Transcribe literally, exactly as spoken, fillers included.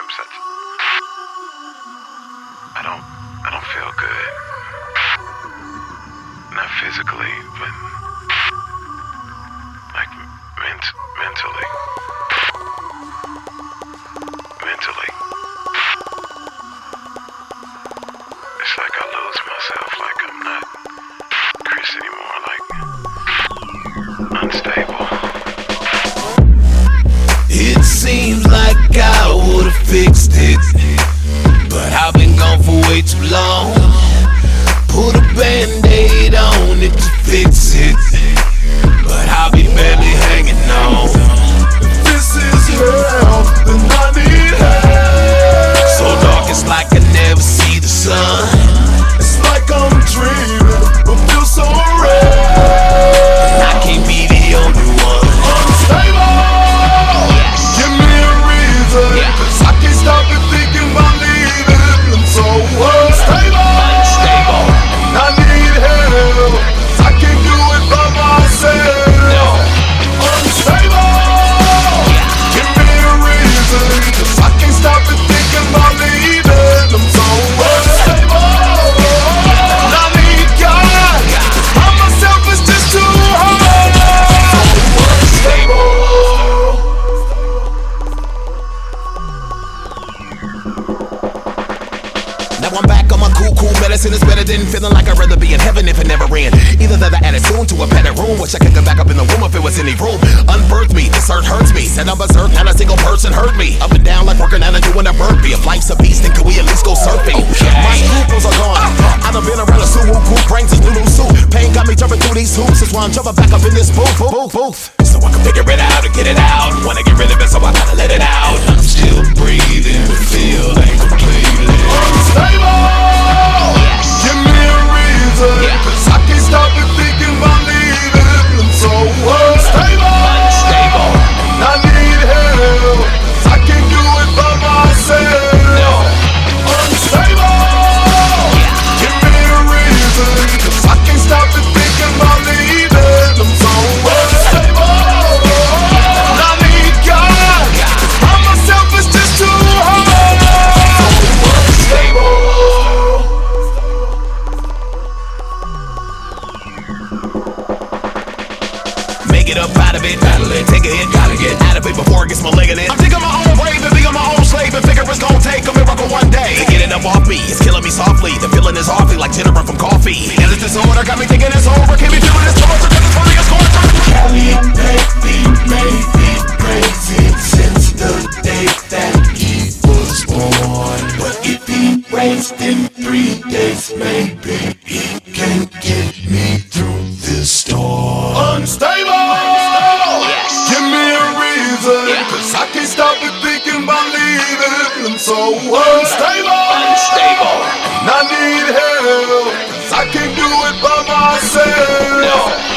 upset. I don't, I don't feel good. Not physically, but like ment mentally. Mentally. It's like I lose myself, like I'm not Chris anymore, like unstable. It seems like I would've fixed it, but I've been gone for way too long. Put a band-aid on it to fix it, but I'll be barely hanging on. If this is hell, then I need help. So dark it's like I never see the sun. It's like I'm dreaming, but feel so real. And I can't be the only one. Unstable. Give me a reason, yeah. Cause I can't stop it thinking about leaving. I'm so unstable. Unstable. And I need help, cause I can't do it by myself. No. Unstable. Yeah. Give me a reason, cause I can't stop it thinking about leaving. I'm so unstable. And I need God, cause by myself is just too hard. So unstable. Now I'm back on my cool, cool medicine. It's better than feeling like I'd rather be in heaven if it never ran. Either that I added soon to a padded room. Wish I could get back up in the womb if it was any room. Unbirthed me, this hurt hurts me. Said I'm berserk, not a single person hurt me. Up and down like working out and doing a burpee. If life's a beast, then could we at least go surfing? Okay. My scruples are gone. I done been around a suit, cool brains is new suit. Pain got me jumping through these hoops. That's why I'm jumping back up in this booth, booth, booth. So I can figure it out and get it out. Wanna get rid of it, so I gotta let it out. I'm still breathing, but feel ain't completely unstable. Give me a reason, yeah. Cause I can't stop it thinking about leaving. I'm so unstable. Unstable. And I need help, cause I can't do it by myself. No. Unstable. Yeah. Give me a reason, cause I can't stop it thinking about leaving. I'm so unstable. And I need God, cause by myself is just too hard. So unstable. Make it up out of it, battle it, take a hit, gotta get out of it before it gets malignant. I'm taking my own brave and being my own slave and figure it's gonna take a miracle one day. To get it up off me, it's killing me softly. The feeling is awfully like jittering from coffee. And this disorder got me thinking it's over. Can't be doing this torture cause it's funny as torture. Cali baby made me crazy since the day that he was born. But if he raised in three days, maybe he can get me through this storm. Unstable. Give me a reason, yeah. Cause I can't stop it thinking about leaving. I'm so unstable. Unstable. And I need help, cause I can't do it by myself. No.